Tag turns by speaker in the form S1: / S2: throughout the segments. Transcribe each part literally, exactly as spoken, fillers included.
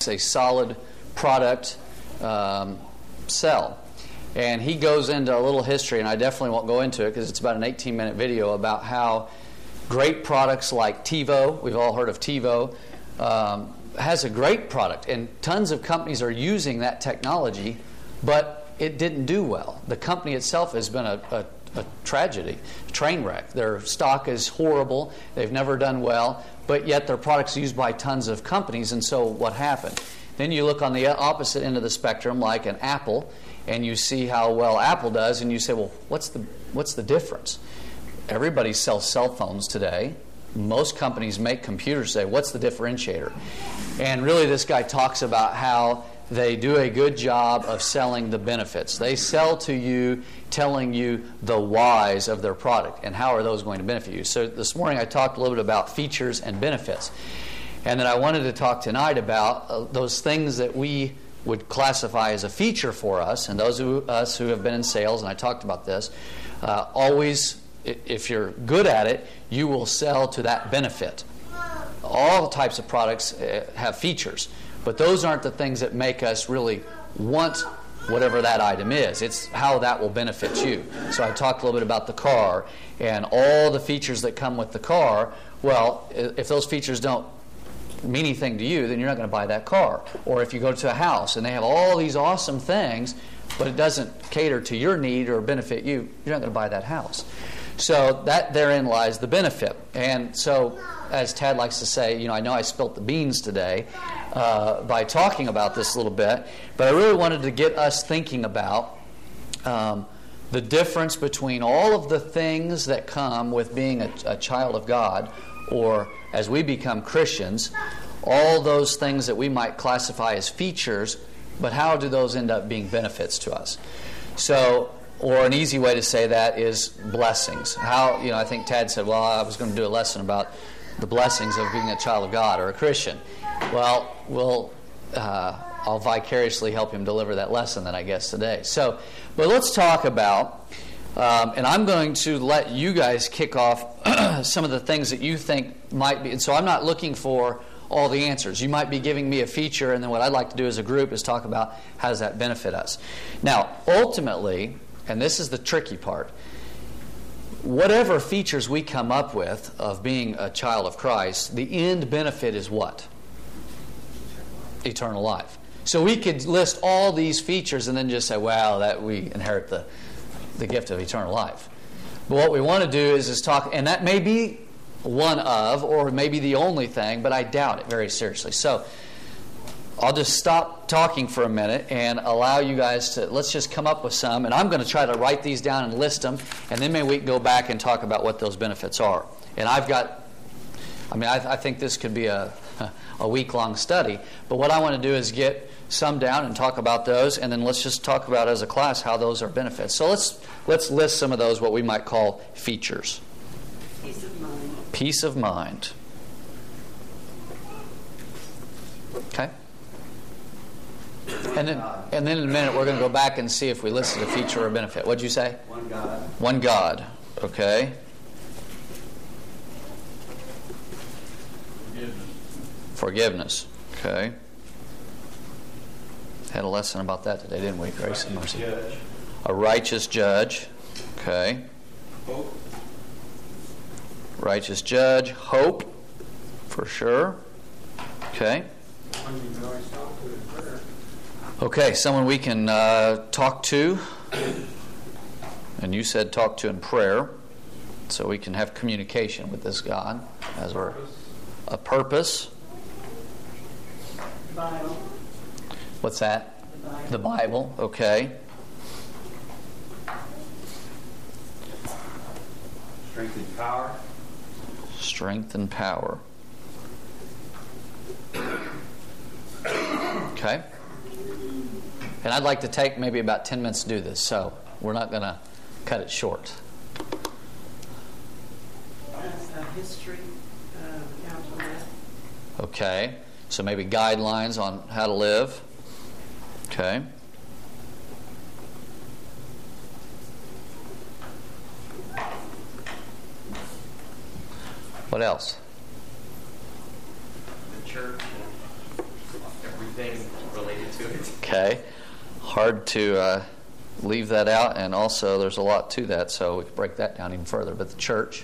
S1: makes a solid product um, sell. And he goes into a little history, and I definitely won't go into it because it's about an eighteen-minute video about how great products like TiVo, we've all heard of TiVo, um, has a great product, and tons of companies are using that technology, but it didn't do well. The company itself has been a, a, a tragedy, a train wreck. Their stock is horrible. They've never done well, but yet their product's used by tons of companies, and so what happened? Then you look on the opposite end of the spectrum, like an Apple, and you see how well Apple does, and you say, well, what's the what's the difference? Everybody sells cell phones today. Most companies make computers today. What's the differentiator? And really this guy talks about how they do a good job of selling the benefits. They sell to you telling you the whys of their product and how are those going to benefit you. So this morning I talked a little bit about features and benefits. And then I wanted to talk tonight about uh, those things that we would classify as a feature for us, and those of us who have been in sales, and I talked about this, uh, always, if you're good at it, you will sell to that benefit. All types of products uh, have features, but those aren't the things that make us really want whatever that item is. It's how that will benefit you. So I talked a little bit about the car and all the features that come with the car. Well, if those features don't mean anything to you, then you're not going to buy that car. Or if you go to a house and they have all these awesome things, but it doesn't cater to your need or benefit you, you're not going to buy that house. So that therein lies the benefit. And so, as Tad likes to say, you know, I know I spilt the beans today uh, by talking about this a little bit, but I really wanted to get us thinking about um, the difference between all of the things that come with being a, a child of God, or as we become Christians, all those things that we might classify as features, but how do those end up being benefits to us? So, or an easy way to say that is blessings. How, you know, I think Tad said, well, I was going to do a lesson about the blessings of being a child of God or a Christian. Well, we'll, uh, I'll vicariously help him deliver that lesson then, I guess, today. So, but let's talk about Um, and I'm going to let you guys kick off some of the things that you think might be. And so I'm not looking for all the answers. You might be giving me a feature, and then what I'd like to do as a group is talk about how does that benefit us. Now, ultimately, and this is the tricky part, whatever features we come up with of being a child of Christ, the end benefit is what? Eternal life. So we could list all these features and then just say, well, that we inherit the the gift of eternal life. But what we want to do is, is talk, and that may be one of, or maybe the only thing, but I doubt it very seriously. So I'll just stop talking for a minute and allow you guys to, let's just come up with some, and I'm going to try to write these down and list them, and then maybe we can go back and talk about what those benefits are. And I've got, I mean, I, I think this could be a, a week-long study, but what I want to do is get some down and talk about those, and then let's just talk about as a class how those are benefits. So let's let's list some of those, what we might call features.
S2: Peace of mind.
S1: Peace of mind. Okay. And then and then in a minute we're going to go back and see if we listed a feature or a benefit. What'd you say?
S3: One God.
S1: One God. Okay.
S3: Forgiveness.
S1: Forgiveness. Okay. Had a lesson about that today, didn't we? Grace and mercy.
S3: Judge.
S1: A righteous judge. Okay.
S3: Hope.
S1: Righteous judge. Hope. For sure. Okay. Okay, someone we can uh, talk to. And you said talk to in prayer. So we can have communication with this God as we're a purpose.
S2: Bible.
S1: What's that?
S2: The Bible.
S1: The Bible. Okay.
S3: Strength and power.
S1: Strength and power. Okay. And I'd like to take maybe about ten minutes to do this, so we're not going to cut it short.
S2: That's a history of how to live.
S1: Okay. So maybe guidelines on how to live. Okay. What else?
S3: The church. Everything to it.
S1: Okay. Hard to uh, leave that out, and also there's a lot to that, so we can break that down even further. But the church.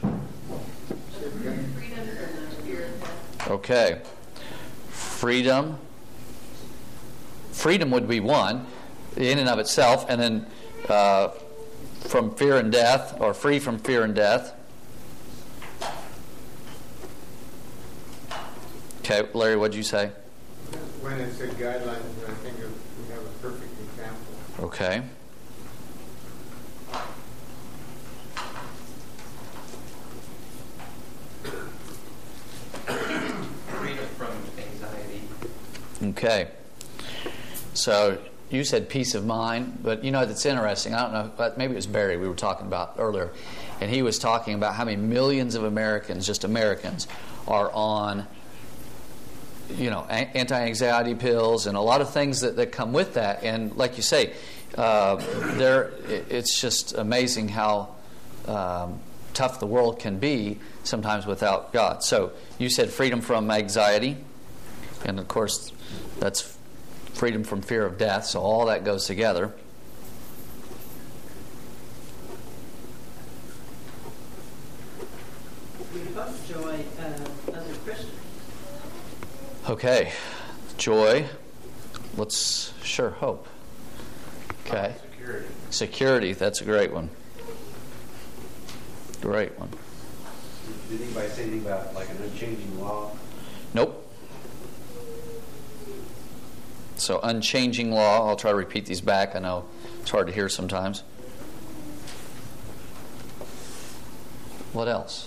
S1: Okay. Freedom. Freedom would be one, in and of itself, and then uh, from fear and death, or free from fear and death. Okay, Larry, what'd you say?
S4: When it said guidelines, I think of, we have a perfect example.
S1: Okay.
S5: Freedom from anxiety.
S1: Okay. So you said peace of mind, but you know that's interesting. I don't know, but maybe it was Barry we were talking about earlier, and he was talking about how many millions of Americans, just Americans, are on, you know, anti-anxiety pills and a lot of things that, that come with that. And like you say, uh, there it's just amazing how um, tough the world can be sometimes without God. So you said freedom from anxiety, and of course that's freedom from fear of death. So all that goes together.
S2: We both joy uh, other Christians.
S1: Okay. Joy. Let's sure hope. Okay.
S3: Security.
S1: Security. That's a great one. Great one.
S3: Did anybody say anything about like an unchanging law?
S1: Nope. So unchanging law. I'll try to repeat these back. I know it's hard to hear sometimes. What else?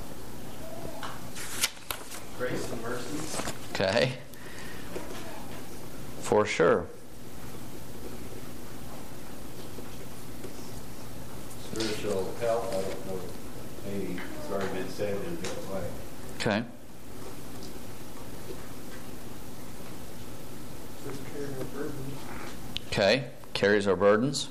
S5: Grace and mercy.
S1: Okay. For sure.
S3: Spiritual health, I don't know. Maybe it's already been said in a different way.
S1: Okay.
S4: Says carry no burdens.
S1: Okay. Carries our burdens.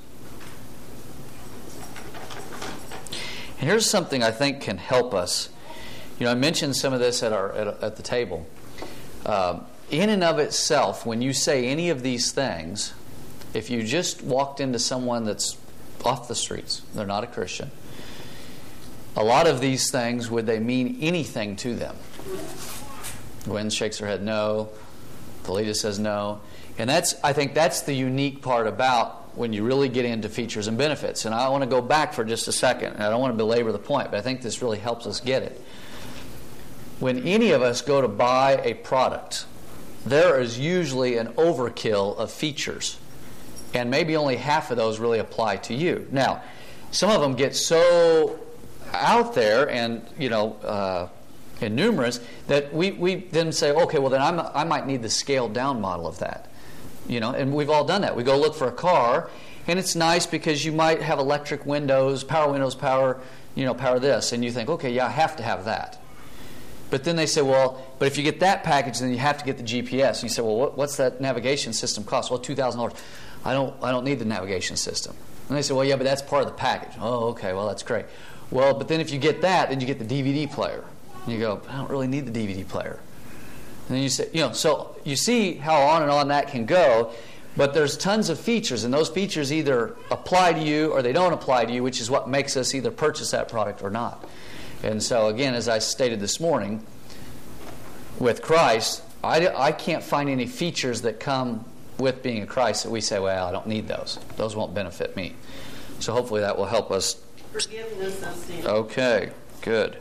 S1: And here's something I think can help us. You know, I mentioned some of this at our at, at the table. Um, in and of itself, when you say any of these things, if you just walked into someone that's off the streets, they're not a Christian, a lot of these things, would they mean anything to them? Gwen shakes her head no. Talita says no. And that's, I think that's the unique part about when you really get into features and benefits. And I want to go back for just a second. And I don't want to belabor the point, but I think this really helps us get it. When any of us go to buy a product, there is usually an overkill of features. And maybe only half of those really apply to you. Now, some of them get so out there and, you know, uh, and numerous that we, we then say, okay, well then I'm, I might need the scaled down model of that. You know, and we've all done that. We go look for a car, and it's nice because you might have electric windows, power windows, power, you know, power this, and you think, okay, yeah, I have to have that. But then they say, well, but if you get that package, then you have to get the G P S. And you say, well, what, what's that navigation system cost? Well, two thousand dollars. I don't, I don't need the navigation system. And they say, well, yeah, but that's part of the package. Oh, okay, well, that's great. Well, but then if you get that, then you get the D V D player. And you go, I don't really need the D V D player. And then you say, you know, so you see how on and on that can go. But there's tons of features, and those features either apply to you or they don't apply to you, which is what makes us either purchase that product or not. And so, again, as I stated this morning, with Christ, I, I can't find any features that come with being a Christ that we say, well, I don't need those. Those won't benefit me. So hopefully that will help us.
S2: Forgiveness of sin.
S1: Okay, good.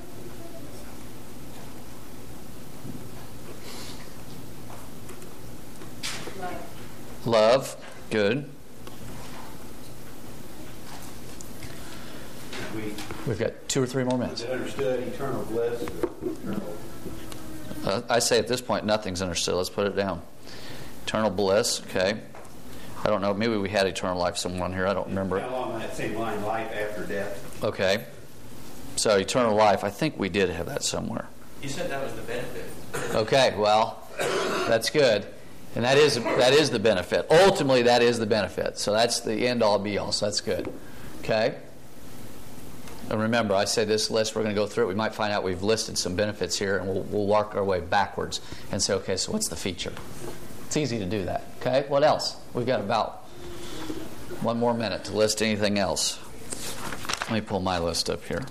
S2: Love.
S1: Love, good.
S3: We
S1: We've got two or three more
S3: was
S1: minutes.
S3: it understood eternal bliss or eternal?
S1: Uh, I say at this point, nothing's understood. Let's put it down. Eternal bliss, okay. I don't know, maybe we had eternal life somewhere on here. I don't remember.
S3: How long on that same line, life after death?
S1: Okay. So eternal life, I think we did have that somewhere.
S5: You said that was the benefit.
S1: Okay, well, that's good. And that is that is the benefit. Ultimately, that is the benefit. So that's the end-all, be-all. So that's good. Okay? And remember, I say this list, we're going to go through it. We might find out we've listed some benefits here, and we'll, we'll work our way backwards and say, okay, so what's the feature? It's easy to do that. Okay, what else? We've got about one more minute to list anything else. Let me pull my list up here.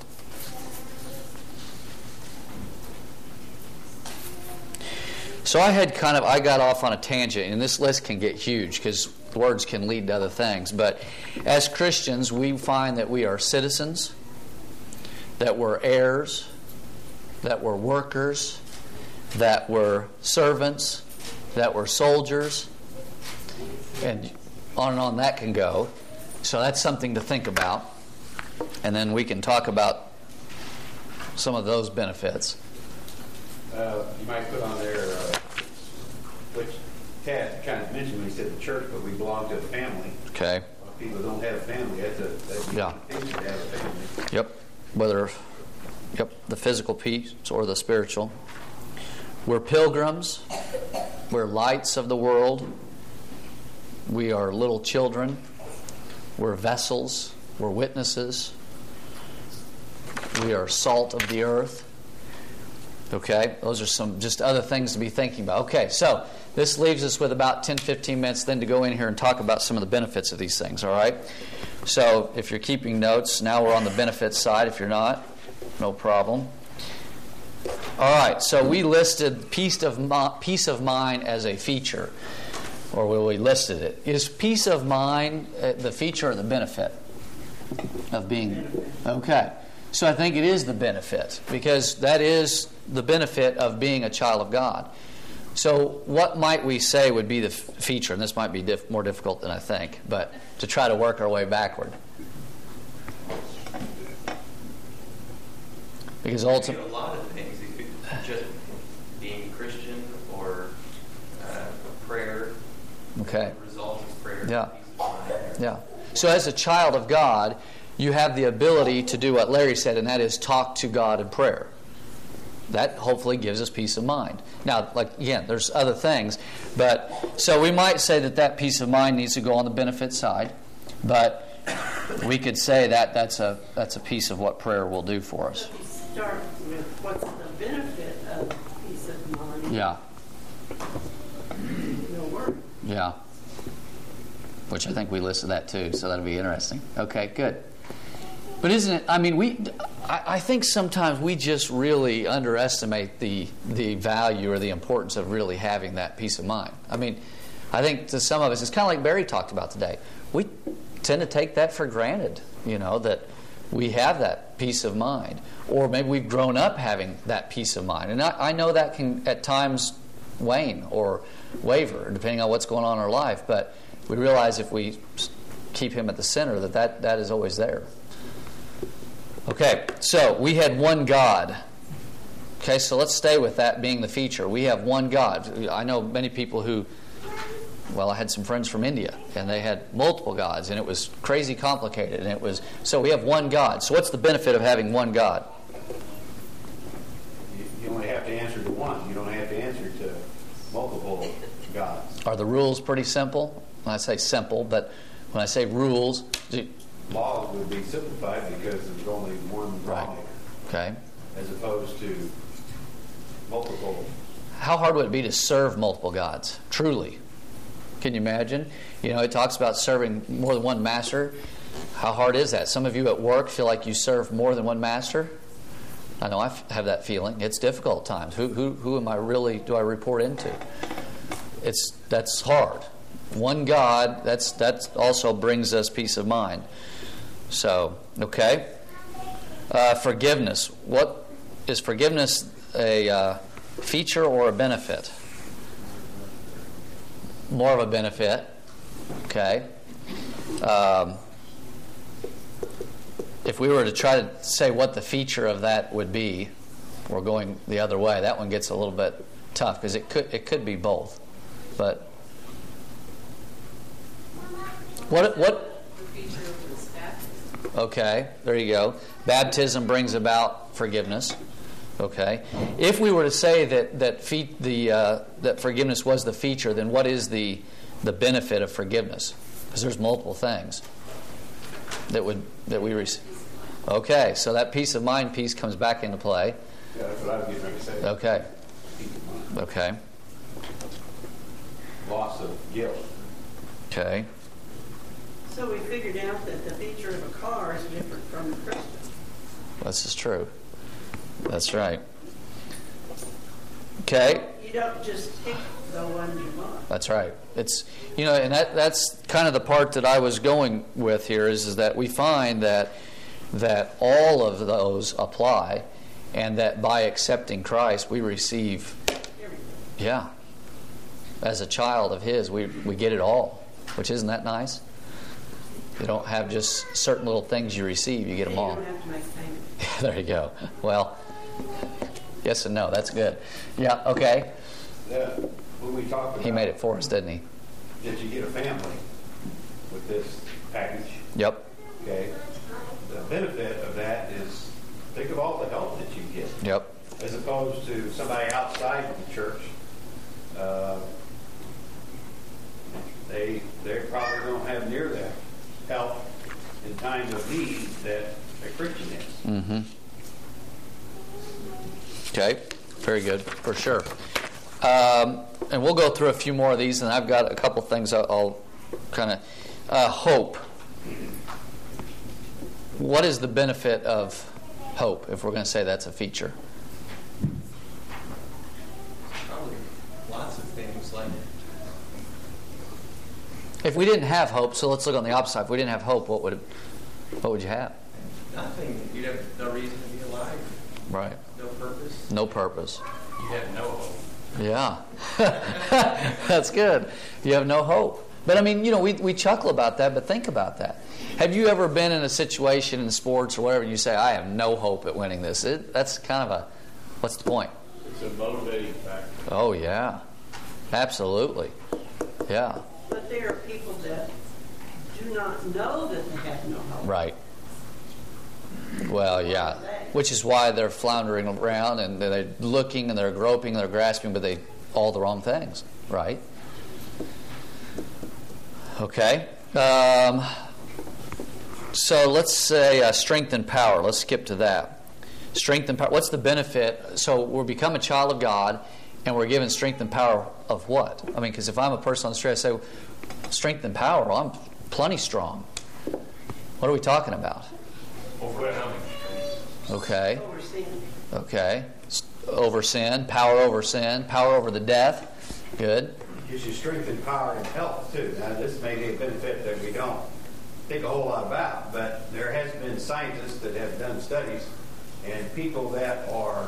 S1: So I had kind of, I got off on a tangent, and this list can get huge because words can lead to other things. But as Christians, we find that we are citizens, that we're heirs, that we're workers, that we're servants, that we're soldiers, and on and on that can go. So that's something to think about. And then we can talk about some of those benefits.
S3: Uh, you might put on there, uh, which Tad kind of mentioned when he said the church, but we belong to the family.
S1: Okay.
S3: Well, people who don't have a family, that's a that's a
S1: Yeah.
S3: thing to have a family.
S1: Yep. Whether, yep, the physical piece or the spiritual. We're pilgrims. We're lights of the world. We are little children. We're vessels. We're witnesses. We are salt of the earth. Okay, those are some just other things to be thinking about. Okay, so this leaves us with about ten to fifteen minutes then to go in here and talk about some of the benefits of these things, all right? So if you're keeping notes, now we're on the benefits side. If you're not, no problem. All right, so we listed peace of, mi- peace of mind as a feature, or we listed it. Is peace of mind uh, the feature or the benefit of being? Okay. So I think it is the benefit, because that is the benefit of being a child of God. So what might we say would be the f- feature? And this might be diff- more difficult than I think, but to try to work our way backward. Because ultimately,
S5: a lot of things. It could just being Christian or uh, prayer.
S1: okay,
S5: The result of prayer.
S1: Yeah.
S5: Peace of mind.
S1: yeah. So as a child of God, you have the ability to do what Larry said, and that is talk to God in prayer. That hopefully gives us peace of mind. Now, like again, there's other things, but so we might say that that peace of mind needs to go on the benefit side, but we could say that that's a that's a piece of what prayer will do for us.
S2: Start with what's the benefit of peace of mind.
S1: Yeah,
S2: No worry.
S1: yeah. Which I think we listed that too, so that'll be interesting. Okay, good. But isn't it, I mean, we, I, I think sometimes we just really underestimate the the value or the importance of really having that peace of mind. I mean, I think to some of us, it's kind of like Barry talked about today. We tend to take that for granted, you know, that we have that peace of mind. Or maybe we've grown up having that peace of mind. And I, I know that can at times wane or waver, depending on what's going on in our life. But we realize if we keep Him at the center, that that, that is always there. Okay, so we had one God. Okay, so let's stay with that being the feature. We have one God. I know many people who, well, I had some friends from India, and they had multiple gods, and it was crazy complicated. And it was so we have one God. So what's the benefit of having one God?
S3: You, you only have to answer to one. You don't have to answer to multiple gods.
S1: Are the rules pretty simple? When I say simple, but when I say rules, do,
S3: Laws would be simplified because there's only one
S1: Right.
S3: lawmaker,
S1: okay.
S3: as opposed to multiple.
S1: How hard would it be to serve multiple gods? Truly. Can you imagine? You know, it talks about serving more than one master. How hard is that? Some of you at work feel like you serve more than one master. I know I f- have that feeling. It's difficult at times. Who, who, who am I really, do I report into? It's, that's hard. One God, that's, that also brings us peace of mind. So, okay. Uh, forgiveness. What is forgiveness a uh, feature or a benefit? More of a benefit. Okay. Um, if we were to try to say what the feature of that would be, we're going the other way. That one gets a little bit tough because it could it could be both. But what what? Okay, there you go. Baptism brings about forgiveness. Okay, if we were to say that that fe- the uh, that forgiveness was the feature, then what is the the benefit of forgiveness? Because there's multiple things that would that we receive. Okay, so that peace of mind piece comes back into play.
S3: Yeah, that's what I was getting ready to say.
S1: Okay,
S3: Peace of mind.
S1: okay.
S3: loss of guilt.
S1: Okay.
S2: So we figured out that the feature of a car is different from a Christian.
S1: This is true. That's right. Okay.
S2: You don't just pick the one you want.
S1: That's right. It's, you know, and that that's kind of the part that I was going with here is, is that we find that that all of those apply, and that by accepting Christ we receive, yeah, as a child of His, we we get it all, which isn't that nice? You don't have just certain little things you receive, you get them all.
S2: You don't have to make payments.
S1: There you go. Well, yes and no. That's good. Yeah, okay.
S3: The, when we talked about,
S1: He made it for us, didn't he?
S3: Did you get a family with this package?
S1: Yep.
S3: Okay. The benefit of that is, think of all the help that you get.
S1: Yep.
S3: As opposed to somebody outside the church. Uh, they they probably don't have near that help in times of need that a Christian is.
S1: Mm-hmm. Okay. Very good, for sure. Um, and we'll go through a few more of these, and I've got a couple things I'll, I'll kind of... Uh, hope. What is the benefit of hope, if we're going to say that's a feature?
S5: Probably lots of things like
S1: If we didn't have hope, so let's look on the opposite side. If we didn't have hope, what would what would you have?
S5: nothing. You'd have no reason to be alive.
S1: Right.
S5: No purpose.
S1: No purpose.
S5: You have no hope.
S1: Yeah. That's good. You have no hope. But I mean, you know, we we chuckle about that, but think about that. Have you ever been in a situation in sports or whatever, and you say, I have no hope at winning this? It, that's kind of a, what's the point?
S6: It's a motivating factor.
S1: Oh, yeah. Absolutely. Yeah.
S2: But there are people that do not know that they have no hope.
S1: Right. Well, yeah. Which is why they're floundering around and they're looking and they're groping and they're grasping, but they all the wrong things. Right? Okay. Um, so let's say uh, strength and power. Let's skip to that. Strength and power. What's the benefit? So we become a child of God and we're given strength and power of what? I mean, because if I'm a person on the street, I say, strength and power, well, I'm plenty strong. What are we talking about?
S6: Overcoming.
S1: Okay.
S2: Over sin.
S1: Okay. Over sin, power over sin, power over the death. Good.
S3: Gives you strength and power and health too. Now this may be a benefit that we don't think a whole lot about, but there has been scientists that have done studies, and people that are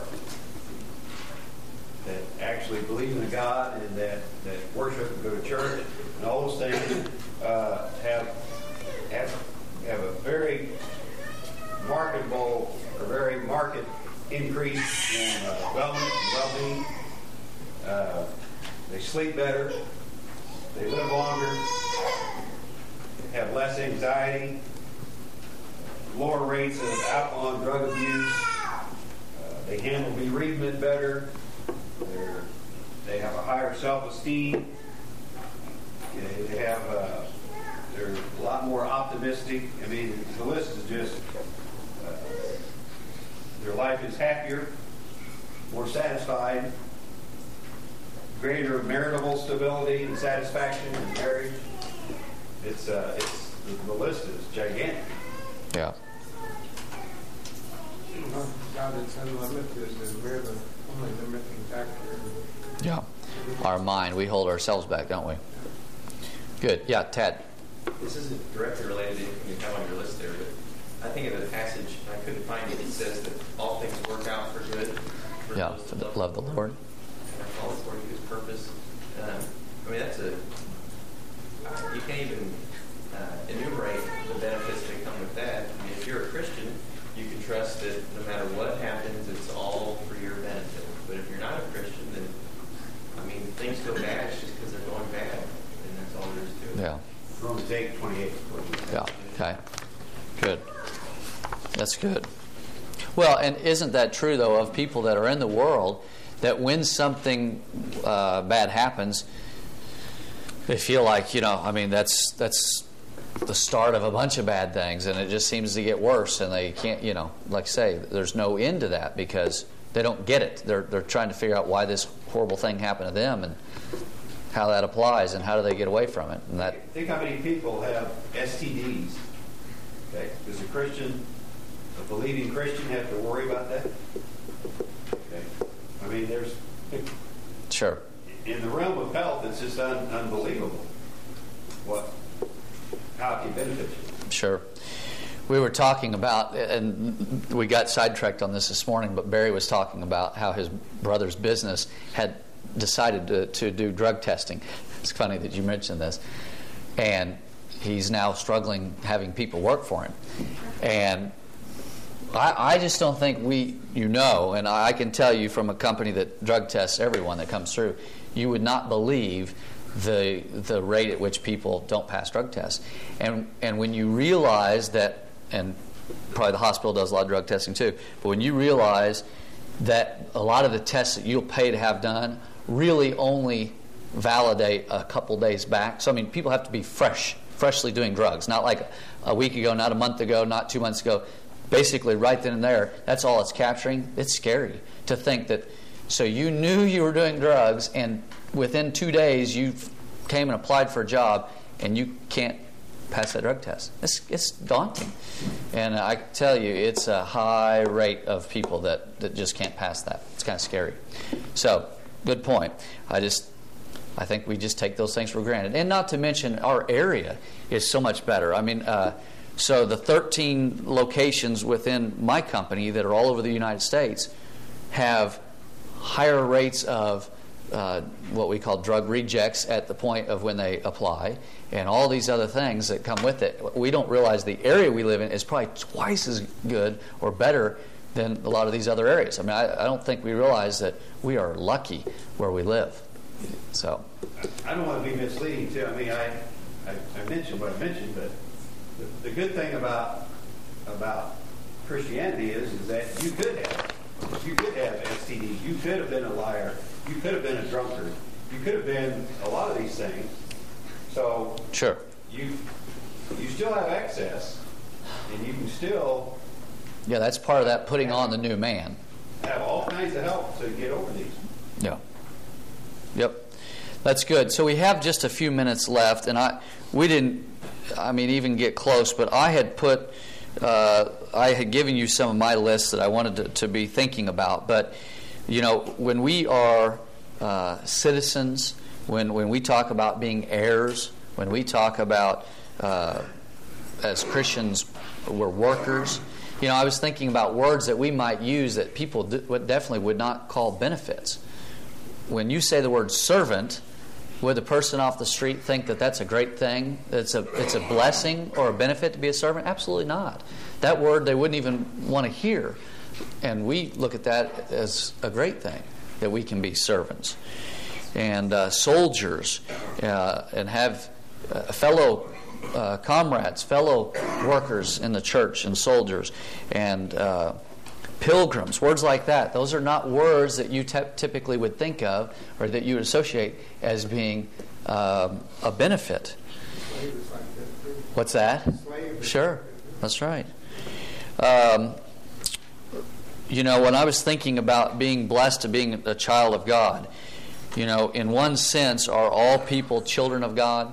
S3: that actually believe in a God and that, that worship and go to church and all those things uh, have have have a very marketable or very marked increase in uh, wellness and well-being. Uh, They sleep better, they live longer, have less anxiety, lower rates of alcohol and drug abuse, uh, they handle bereavement better, They're, they have a higher self-esteem, they, they have uh, they're a lot more optimistic. I mean, the list is just, uh, their life is happier, more satisfied, greater marital stability and satisfaction in marriage. It's uh, it's the, the list is gigantic.
S1: Yeah.
S4: God is unlimited, and we're the only limiting factor.
S1: Yeah. Our mind, we hold ourselves back, don't we? Good. Yeah, Ted.
S5: This isn't directly related to anything you have on your list there, but I think of the passage, and I couldn't find it. It says that all things work out for good. For
S1: Yeah,
S5: those
S1: for
S5: that
S1: the love the Lord.
S5: all according to His purpose. Um, I mean, that's a uh, you can't even uh, enumerate the benefits that come with that. I mean, if you're a Christian, you can trust that no matter what happens, it's all for your benefit. But if you're not a Christian, then I mean, things go bad just because they're going bad, and that's all there is to it.
S1: Yeah.
S3: Romans eight twenty-eight.
S1: Yeah. Okay. Good. That's good. Well, and isn't that true, though, of people that are in the world, that when something uh, bad happens, they feel like, you know, I mean, that's that's the start of a bunch of bad things, and it just seems to get worse, and they can't, you know, like I say, there's no end to that because they don't get it. They're they're trying to figure out why this horrible thing happened to them, and how that applies and how do they get away from it. And that
S3: Think how many people have S T Ds. Okay, does a Christian, a believing Christian, have to worry about that? Okay, I mean, there's
S1: sure.
S3: in the realm of health, it's just un, unbelievable what how it can benefit you.
S1: Sure. We were talking about, and we got sidetracked on this this morning, but Barry was talking about how his brother's business had decided to, to do drug testing. It's funny that you mentioned this. And he's now struggling having people work for him. And I, I just don't think we, you know, and I can tell you from a company that drug tests everyone that comes through, you would not believe the the rate at which people don't pass drug tests. And and when you realize that, and probably the hospital does a lot of drug testing too, but when you realize that a lot of the tests that you'll pay to have done really only validate a couple days back. So I mean, people have to be fresh, freshly doing drugs, not like a week ago, not a month ago, not two months ago. Basically, right then and there, that's all it's capturing. It's scary to think that. So you knew you were doing drugs, and within two days you came and applied for a job, and you can't pass that drug test. It's it's daunting, and I can tell you, it's a high rate of people that, that just can't pass that. It's kind of scary. So, good point. I just. I think we just take those things for granted. And not to mention, our area is so much better. I mean, uh, so the thirteen locations within my company that are all over the United States have higher rates of uh, what we call drug rejects at the point of when they apply, and all these other things that come with it. We don't realize the area we live in is probably twice as good or better than a lot of these other areas. I mean, I, I don't think we realize that we are lucky where we live. So,
S3: I don't want to be misleading too. I mean, I, I, I mentioned what I mentioned, but the, the good thing about about Christianity is is that you could have you could have S T Ds. You could have been a liar. You could have been a drunkard. You could have been a lot of these things. So
S1: sure,
S3: you you still have access, and you can still
S1: yeah, that's part of that putting on the new man.
S3: Have all kinds of help to get over these.
S1: Yeah. Yep, that's good. So we have just a few minutes left, and I we didn't, I mean, even get close. But I had put, uh, I had given you some of my lists that I wanted to, to be thinking about. But you know, when we are uh, citizens, when when we talk about being heirs, when we talk about uh, as Christians, we're workers. You know, I was thinking about words that we might use that people d- definitely would not call benefits. When you say the word servant, would the person off the street think that that's a great thing? It's a it's a blessing or a benefit to be a servant? Absolutely not. That word they wouldn't even want to hear. And we look at that as a great thing, that we can be servants. And uh, soldiers, uh, and have uh, fellow uh, comrades, fellow workers in the church, and soldiers, and uh pilgrims, words like that. Those are not words that you te- typically would think of or that you would associate as being um, a benefit. What's that? Sure, that's right. Um, you know, when I was thinking about being blessed to being a child of God, you know, in one sense, are all people children of God?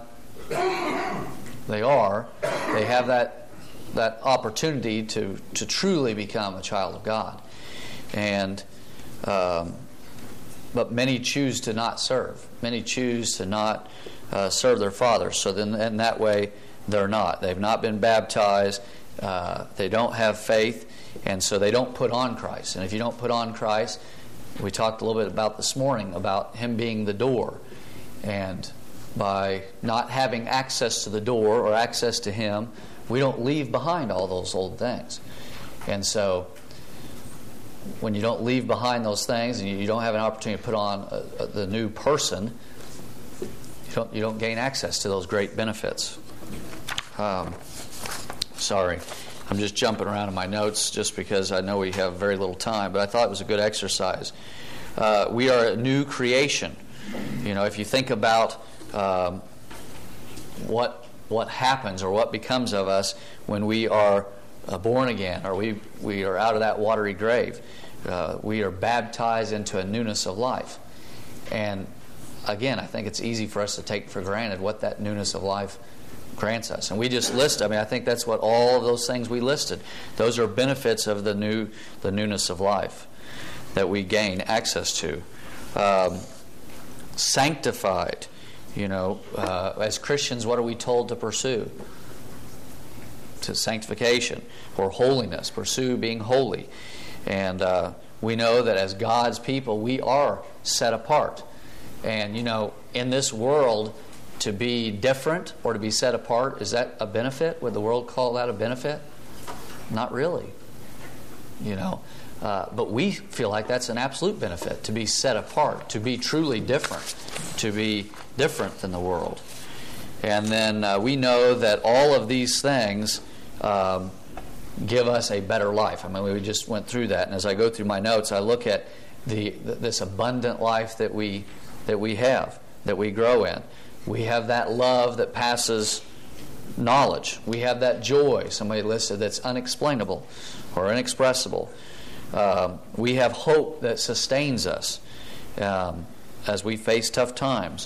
S1: They are. They have that that opportunity to, to truly become a child of God. And um, but many choose to not serve. Many choose to not uh, serve their Father. So then in that way, they're not. They've not been baptized. Uh, they don't have faith. And so they don't put on Christ. And if you don't put on Christ, we talked a little bit about this morning about Him being the door. And by not having access to the door or access to Him, we don't leave behind all those old things. And so when you don't leave behind those things and you don't have an opportunity to put on a, a, the new person, you don't, you don't gain access to those great benefits. Um, sorry, I'm just jumping around in my notes just because I know we have very little time, but I thought it was a good exercise. Uh, we are a new creation. You know, if you think about um, what what happens or what becomes of us when we are uh, born again, or we, we are out of that watery grave. Uh, we are baptized into a newness of life. And again, I think it's easy for us to take for granted what that newness of life grants us. And we just list, I mean, I think that's what all of those things we listed. Those are benefits of the new, the newness of life that we gain access to. Um, sanctified, you know, uh, as Christians, what are we told to pursue? To sanctification or holiness. Pursue being holy. And uh, we know that as God's people, we are set apart. And, you know, in this world, to be different or to be set apart, is that a benefit? Would the world call that a benefit? Not really. You know, uh, but we feel like that's an absolute benefit, to be set apart, to be truly different, to be different than the world. And then uh, we know that all of these things um, give us a better life. I mean, we just went through that. And as I go through my notes, I look at the this abundant life that we that we have, that we grow in. We have that love that passes knowledge. We have that joy, somebody listed, that's unexplainable or inexpressible. Um, we have hope that sustains us um, as we face tough times.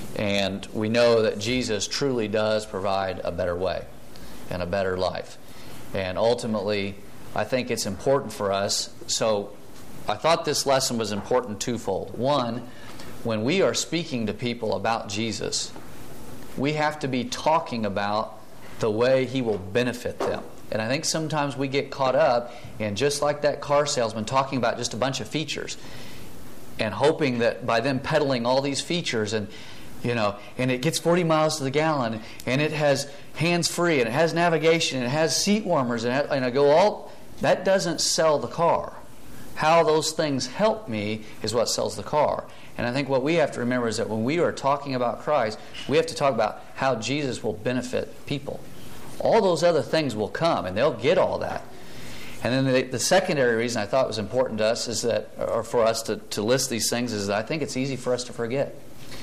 S1: And we know that Jesus truly does provide a better way and a better life. And ultimately, I think it's important for us. So I thought this lesson was important twofold. One, when we are speaking to people about Jesus, we have to be talking about the way He will benefit them. And I think sometimes we get caught up in, just like that car salesman, talking about just a bunch of features and hoping that by them peddling all these features and, you know, and it gets forty miles to the gallon and it has hands-free and it has navigation and it has seat warmers and, it, and I go, all that doesn't sell the car. How those things help me is what sells the car. And I think what we have to remember is that when we are talking about Christ, we have to talk about how Jesus will benefit people. All those other things will come, and they'll get all that. And then the, the secondary reason I thought was important to us is that, or for us to, to list these things, is that I think it's easy for us to forget.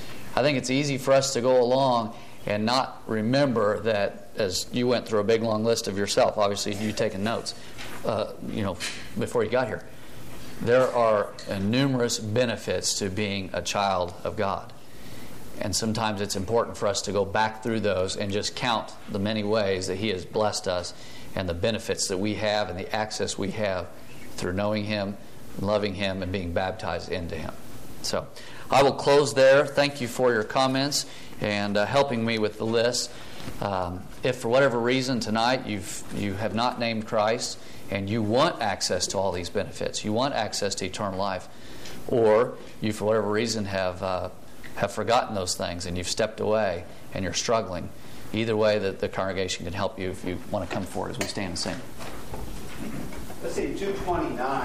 S1: I think it's easy for us to go along and not remember that, as you went through a big long list of yourself, obviously you've taken notes, uh, you know, before you got here. There are numerous benefits to being a child of God. And sometimes it's important for us to go back through those and just count the many ways that He has blessed us and the benefits that we have and the access we have through knowing Him, loving Him, and being baptized into Him. So I will close there. Thank you for your comments and uh, helping me with the list. Um, if for whatever reason tonight you've, you have not named Christ, and you want access to all these benefits, you want access to eternal life, or you, for whatever reason, have uh, have forgotten those things and you've stepped away and you're struggling, either way, the, the congregation can help you if you want to come forward as we stand and sing.
S3: Let's see, two twenty-nine.